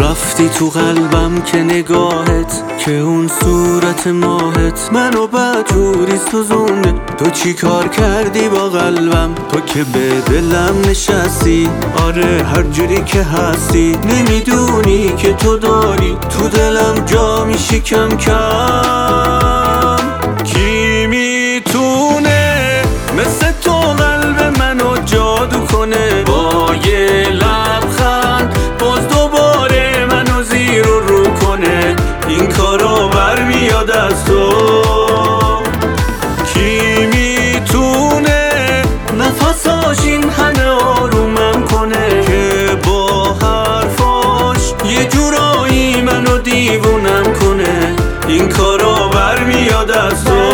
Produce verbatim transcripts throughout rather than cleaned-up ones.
رفتی تو قلبم که نگاهت، که اون صورت ماهت منو بدجوری سوزونه. تو چی کار کردی با قلبم؟ تو که به دلم نشستی، آره هر جوری که هستی. نمیدونی که تو داری تو دلم جا میشی کم کم. کی میتونه مثل تو قلب منو جادو کنه؟ با یه لبخند باز دوباره منو زیر و رو کنه. این کارو برمیاد از تو. کی میتونه نفساش این همه آرومم کنه، که با حرفاش یه جورایی منو دیوونم کنه. این کارو برمیاد از تو.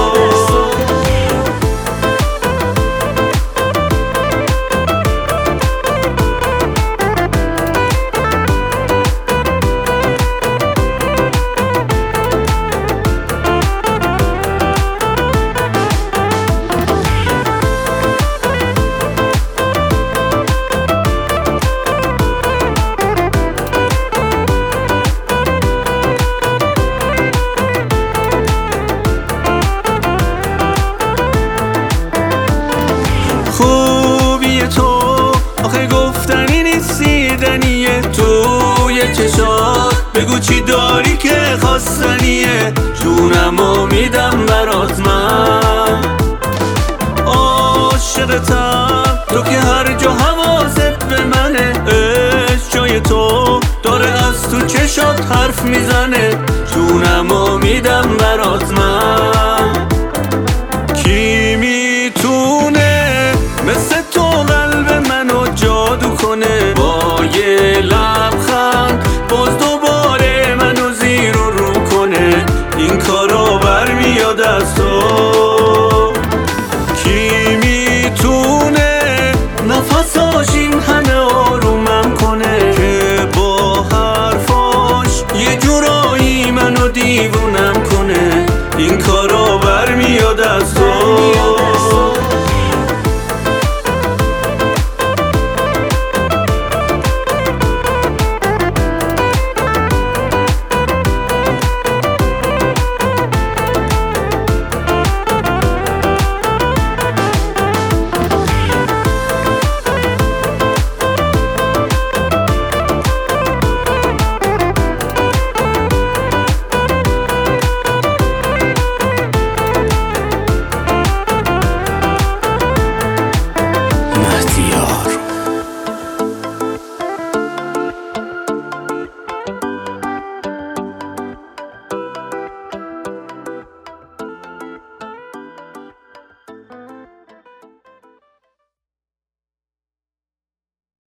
خوبی تو آخه گفتنی نیستی، دنیه توی چشات. بگو چی داری که خواستنیه، جونمو میدم برات من. عاشقتم تو که هر جا حواست به منه. عشق جای تو داره از تو چشات حرف میزنه.